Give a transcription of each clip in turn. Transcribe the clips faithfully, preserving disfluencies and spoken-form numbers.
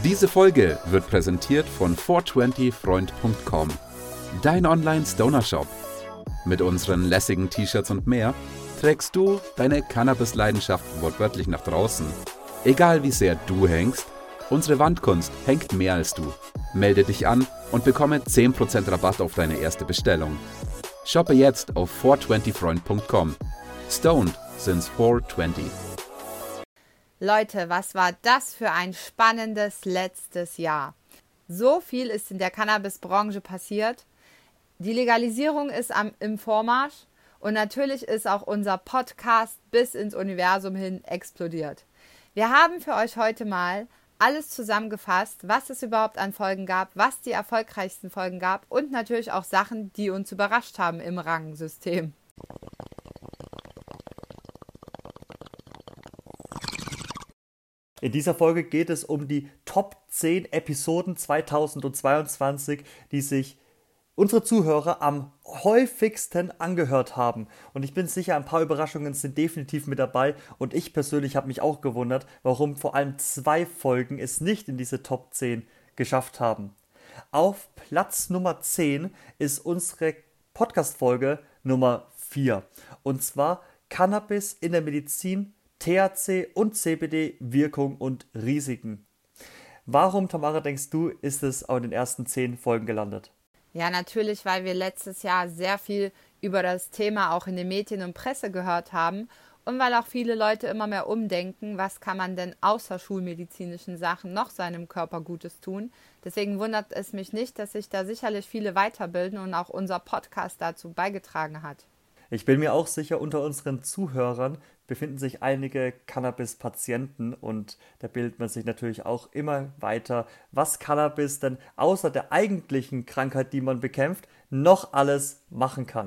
Diese Folge wird präsentiert von four twenty freund punkt com, dein Online-Stoner-Shop. Mit unseren lässigen T-Shirts und mehr trägst du deine Cannabis-Leidenschaft wortwörtlich nach draußen. Egal wie sehr du hängst, unsere Wandkunst hängt mehr als du. Melde dich an und bekomme zehn Prozent Rabatt auf deine erste Bestellung. Shoppe jetzt auf four twenty freund punkt com. Stoned since four twenty. Leute, was war das für ein spannendes letztes Jahr? So viel ist in der Cannabis-Branche passiert. Die Legalisierung ist am, im Vormarsch und natürlich ist auch unser Podcast bis ins Universum hin explodiert. Wir haben für euch heute mal alles zusammengefasst, was es überhaupt an Folgen gab, was die erfolgreichsten Folgen gab und natürlich auch Sachen, die uns überrascht haben im Rangensystem. In dieser Folge geht es um die Top zehn Episoden zweitausendzweiundzwanzig, die sich unsere Zuhörer am häufigsten angehört haben. Und ich bin sicher, ein paar Überraschungen sind definitiv mit dabei. Und ich persönlich habe mich auch gewundert, warum vor allem zwei Folgen es nicht in diese Top zehn geschafft haben. Auf Platz Nummer zehn ist unsere Podcast-Folge Nummer vier. Und zwar Cannabis in der Medizin, T H C und C B D, Wirkung und Risiken. Warum, Tamara, denkst du, ist es auch in den ersten zehn Folgen gelandet? Ja, natürlich, weil wir letztes Jahr sehr viel über das Thema auch in den Medien und Presse gehört haben und weil auch viele Leute immer mehr umdenken, was kann man denn außer schulmedizinischen Sachen noch seinem Körper Gutes tun. Deswegen wundert es mich nicht, dass sich da sicherlich viele weiterbilden und auch unser Podcast dazu beigetragen hat. Ich bin mir auch sicher, unter unseren Zuhörern befinden sich einige Cannabis-Patienten und da bildet man sich natürlich auch immer weiter, was Cannabis denn außer der eigentlichen Krankheit, die man bekämpft, noch alles machen kann.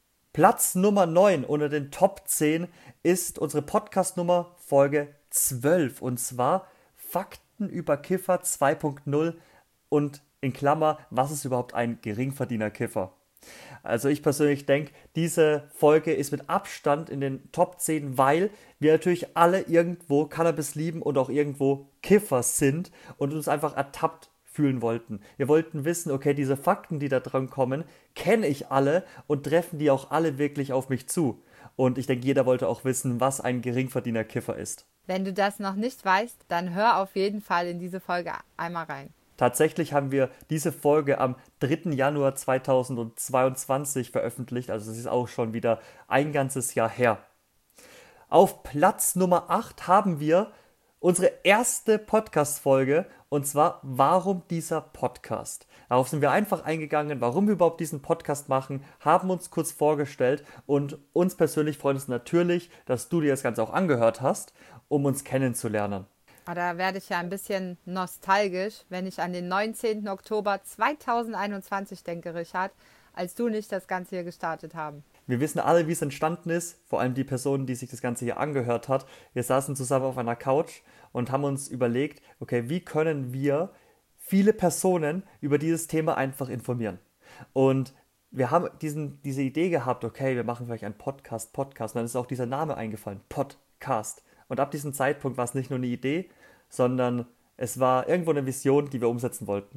Platz Nummer neun unter den Top zehn ist unsere Podcast-Nummer Folge zwölf und zwar Fakten über Kiffer zwei punkt null und in Klammer, was ist überhaupt ein Geringverdiener-Kiffer? Also ich persönlich denke, diese Folge ist mit Abstand in den Top zehn, weil wir natürlich alle irgendwo Cannabis lieben und auch irgendwo Kiffer sind und uns einfach ertappt fühlen wollten. Wir wollten wissen, okay, diese Fakten, die da dran kommen, kenne ich alle und treffen die auch alle wirklich auf mich zu. Und ich denke, jeder wollte auch wissen, was ein Geringverdiener-Kiffer ist. Wenn du das noch nicht weißt, dann hör auf jeden Fall in diese Folge einmal rein. Tatsächlich haben wir diese Folge am dritten Januar zweitausendzweiundzwanzig veröffentlicht, also es ist auch schon wieder ein ganzes Jahr her. Auf Platz Nummer acht haben wir unsere erste Podcast-Folge und zwar Warum dieser Podcast? Darauf sind wir einfach eingegangen, warum wir überhaupt diesen Podcast machen, haben uns kurz vorgestellt und uns persönlich freut es natürlich, dass du dir das Ganze auch angehört hast, um uns kennenzulernen. Da werde ich ja ein bisschen nostalgisch, wenn ich an den neunzehnten Oktober zweitausendeinundzwanzig denke, Richard, als du nicht das Ganze hier gestartet haben. Wir wissen alle, wie es entstanden ist, vor allem die Person, die sich das Ganze hier angehört hat. Wir saßen zusammen auf einer Couch und haben uns überlegt, okay, wie können wir viele Personen über dieses Thema einfach informieren? Und wir haben diesen, diese Idee gehabt, okay, wir machen vielleicht einen Podcast, Podcast, und dann ist auch dieser Name eingefallen, Podcast. Und ab diesem Zeitpunkt war es nicht nur eine Idee, sondern es war irgendwo eine Vision, die wir umsetzen wollten.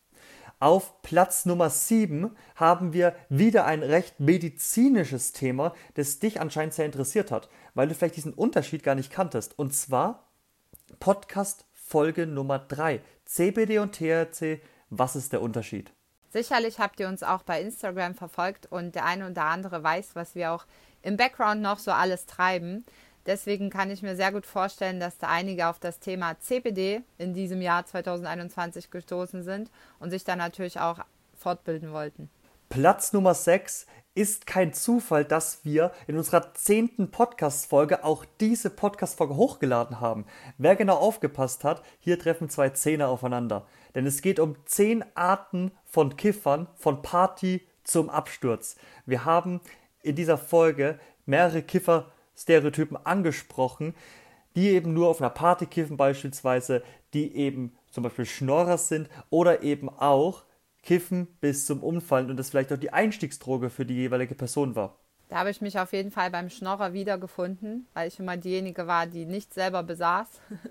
Auf Platz Nummer sieben haben wir wieder ein recht medizinisches Thema, das dich anscheinend sehr interessiert hat, weil du vielleicht diesen Unterschied gar nicht kanntest. Und zwar Podcast Folge Nummer drei, C B D und T H C, was ist der Unterschied? Sicherlich habt ihr uns auch bei Instagram verfolgt und der eine oder andere weiß, was wir auch im Background noch so alles treiben. Deswegen kann ich mir sehr gut vorstellen, dass da einige auf das Thema C B D in diesem Jahr zweitausendeinundzwanzig gestoßen sind und sich dann natürlich auch fortbilden wollten. Platz Nummer sechs ist kein Zufall, dass wir in unserer zehnten Podcast-Folge auch diese Podcast-Folge hochgeladen haben. Wer genau aufgepasst hat, hier treffen zwei Zehner aufeinander. Denn es geht um zehn Arten von Kiffern, von Party zum Absturz. Wir haben in dieser Folge mehrere Kiffer Stereotypen angesprochen, die eben nur auf einer Party kiffen beispielsweise, die eben zum Beispiel Schnorrer sind oder eben auch kiffen bis zum Umfallen und das vielleicht auch die Einstiegsdroge für die jeweilige Person war. Da habe ich mich auf jeden Fall beim Schnorrer wiedergefunden, weil ich immer diejenige war, die nicht selber besaß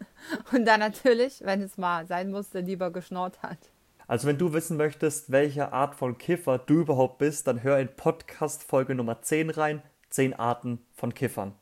und dann natürlich, wenn es mal sein musste, lieber geschnorrt hat. Also wenn du wissen möchtest, welche Art von Kiffer du überhaupt bist, dann hör in Podcast-Folge Nummer zehn rein, zehn Arten von Kiffern.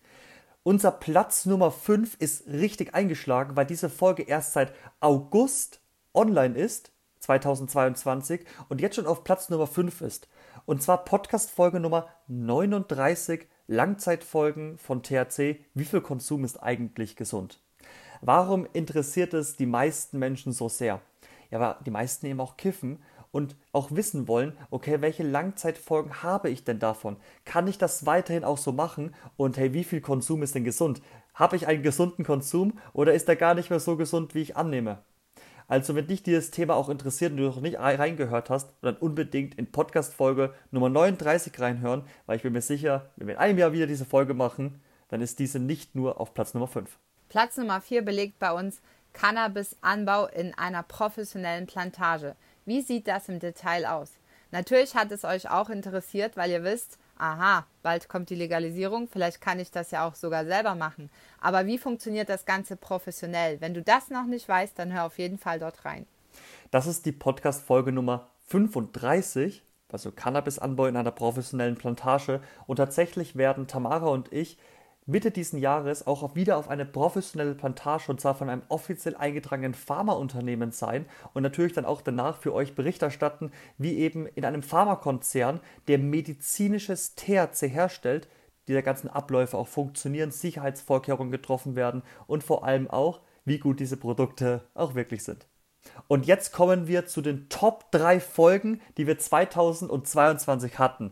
Unser Platz Nummer fünf ist richtig eingeschlagen, weil diese Folge erst seit August online ist, zweitausendzweiundzwanzig, und jetzt schon auf Platz Nummer fünf ist. Und zwar Podcast-Folge Nummer neununddreißig, Langzeitfolgen von T H C. Wie viel Konsum ist eigentlich gesund? Warum interessiert es die meisten Menschen so sehr? Ja, weil die meisten eben auch kiffen und auch wissen wollen, okay, welche Langzeitfolgen habe ich denn davon? Kann ich das weiterhin auch so machen? Und hey, wie viel Konsum ist denn gesund? Habe ich einen gesunden Konsum oder ist er gar nicht mehr so gesund, wie ich annehme? Also wenn dich dieses Thema auch interessiert und du noch nicht reingehört hast, dann unbedingt in Podcast-Folge Nummer neununddreißig reinhören, weil ich bin mir sicher, wenn wir in einem Jahr wieder diese Folge machen, dann ist diese nicht nur auf Platz Nummer fünf. Platz Nummer vier belegt bei uns Cannabis-Anbau in einer professionellen Plantage. Wie sieht das im Detail aus? Natürlich hat es euch auch interessiert, weil ihr wisst, aha, bald kommt die Legalisierung, vielleicht kann ich das ja auch sogar selber machen. Aber wie funktioniert das Ganze professionell? Wenn du das noch nicht weißt, dann hör auf jeden Fall dort rein. Das ist die Podcast-Folge Nummer fünfunddreißig, also Cannabis-Anbau in einer professionellen Plantage. Und tatsächlich werden Tamara und ich Mitte diesen Jahres auch wieder auf eine professionelle Plantage, und zwar von einem offiziell eingetragenen Pharmaunternehmen sein und natürlich dann auch danach für euch Bericht erstatten, wie eben in einem Pharmakonzern, der medizinisches T H C herstellt, diese ganzen Abläufe auch funktionieren, Sicherheitsvorkehrungen getroffen werden und vor allem auch, wie gut diese Produkte auch wirklich sind. Und jetzt kommen wir zu den Top drei Folgen, die wir zweitausendzweiundzwanzig hatten.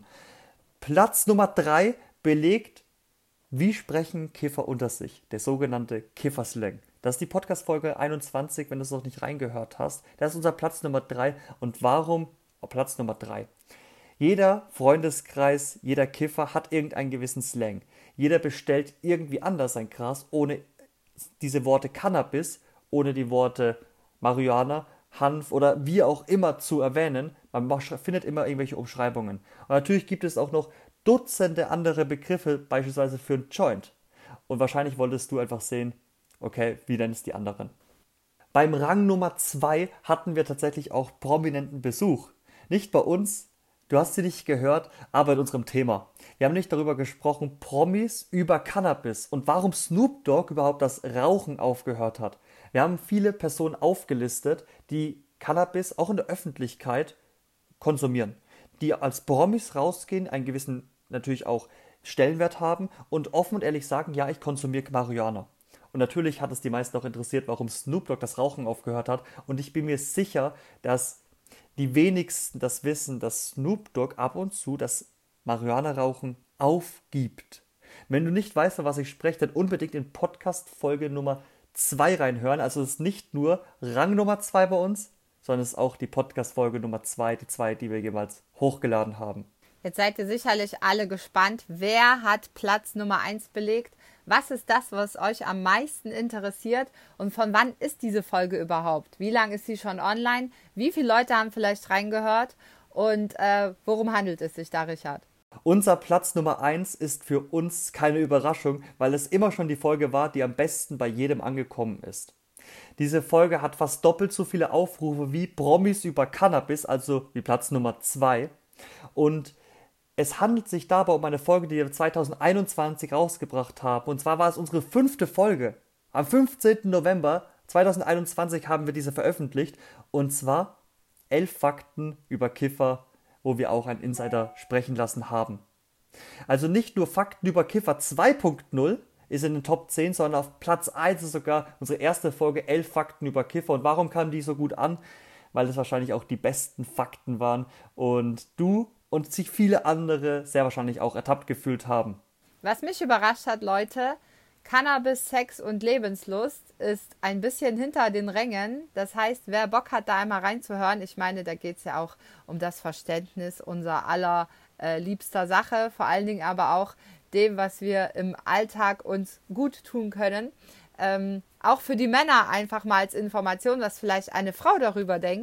Platz Nummer drei belegt: Wie sprechen Kiffer unter sich? Der sogenannte Kifferslang. Das ist die Podcast-Folge einundzwanzig, wenn du es noch nicht reingehört hast. Das ist unser Platz Nummer drei. Und warum Platz Nummer drei? Jeder Freundeskreis, jeder Kiffer hat irgendeinen gewissen Slang. Jeder bestellt irgendwie anders sein Gras, ohne diese Worte Cannabis, ohne die Worte Marihuana, Hanf oder wie auch immer zu erwähnen. Man findet immer irgendwelche Umschreibungen. Und natürlich gibt es auch noch Dutzende andere Begriffe, beispielsweise für ein Joint. Und wahrscheinlich wolltest du einfach sehen, okay, wie nennen es die anderen. Beim Rang Nummer zwei hatten wir tatsächlich auch prominenten Besuch. Nicht bei uns, du hast sie nicht gehört, aber in unserem Thema. Wir haben nicht darüber gesprochen, Promis über Cannabis und warum Snoop Dogg überhaupt das Rauchen aufgehört hat. Wir haben viele Personen aufgelistet, die Cannabis auch in der Öffentlichkeit konsumieren, die als Promis rausgehen, einen gewissen natürlich auch Stellenwert haben und offen und ehrlich sagen, ja, ich konsumiere Marihuana. Und natürlich hat es die meisten auch interessiert, warum Snoop Dogg das Rauchen aufgehört hat. Und ich bin mir sicher, dass die wenigsten das wissen, dass Snoop Dogg ab und zu das Marihuana-Rauchen aufgibt. Wenn du nicht weißt, von was ich spreche, dann unbedingt in Podcast-Folge Nummer zwei reinhören. Also es ist nicht nur Rang Nummer zwei bei uns, sondern es ist auch die Podcast-Folge Nummer zwei, die zwei, die wir jeweils hochgeladen haben. Jetzt seid ihr sicherlich alle gespannt, wer hat Platz Nummer eins belegt? Was ist das, was euch am meisten interessiert? Und von wann ist diese Folge überhaupt? Wie lange ist sie schon online? Wie viele Leute haben vielleicht reingehört? Und äh, worum handelt es sich da, Richard? Unser Platz Nummer eins ist für uns keine Überraschung, weil es immer schon die Folge war, die am besten bei jedem angekommen ist. Diese Folge hat fast doppelt so viele Aufrufe wie Promis über Cannabis, also wie Platz Nummer zwei. Und es handelt sich dabei um eine Folge, die wir zweitausendeinundzwanzig rausgebracht haben. Und zwar war es unsere fünfte Folge. Am fünfzehnten November zweitausendeinundzwanzig haben wir diese veröffentlicht. Und zwar elf Fakten über Kiffer, wo wir auch einen Insider sprechen lassen haben. Also nicht nur Fakten über Kiffer zwei Punkt null ist in den Top zehn, sondern auf Platz eins ist sogar unsere erste Folge elf Fakten über Kiffer. Und warum kam die so gut an? Weil es wahrscheinlich auch die besten Fakten waren. Und du und sich viele andere sehr wahrscheinlich auch ertappt gefühlt haben. Was mich überrascht hat, Leute, Cannabis, Sex und Lebenslust ist ein bisschen hinter den Rängen. Das heißt, wer Bock hat, da einmal reinzuhören, ich meine, da geht es ja auch um das Verständnis unserer aller äh, liebster Sache, vor allen Dingen aber auch dem, was wir im Alltag uns gut tun können. Ähm, auch für die Männer einfach mal als Information, was vielleicht eine Frau darüber denkt,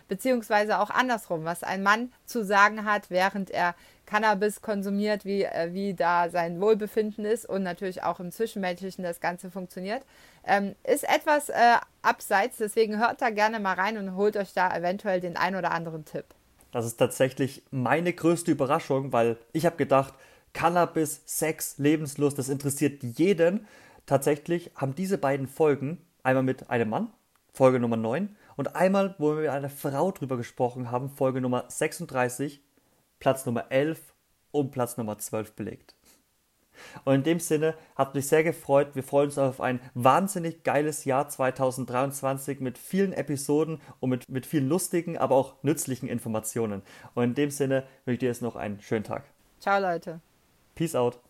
beziehungsweise auch andersrum, was ein Mann zu sagen hat, während er Cannabis konsumiert, wie, äh, wie da sein Wohlbefinden ist und natürlich auch im Zwischenmenschlichen das Ganze funktioniert, ähm, ist etwas äh, abseits. Deswegen hört da gerne mal rein und holt euch da eventuell den ein oder anderen Tipp. Das ist tatsächlich meine größte Überraschung, weil ich habe gedacht, Cannabis, Sex, Lebenslust, das interessiert jeden. Tatsächlich haben diese beiden Folgen, einmal mit einem Mann, Folge Nummer neun, und einmal, wo wir mit einer Frau drüber gesprochen haben, Folge Nummer sechsunddreißig, Platz Nummer elf und Platz Nummer zwölf belegt. Und in dem Sinne hat mich sehr gefreut. Wir freuen uns auf ein wahnsinnig geiles Jahr zweitausenddreiundzwanzig mit vielen Episoden und mit, mit vielen lustigen, aber auch nützlichen Informationen. Und in dem Sinne wünsche ich dir jetzt noch einen schönen Tag. Ciao, Leute. Peace out.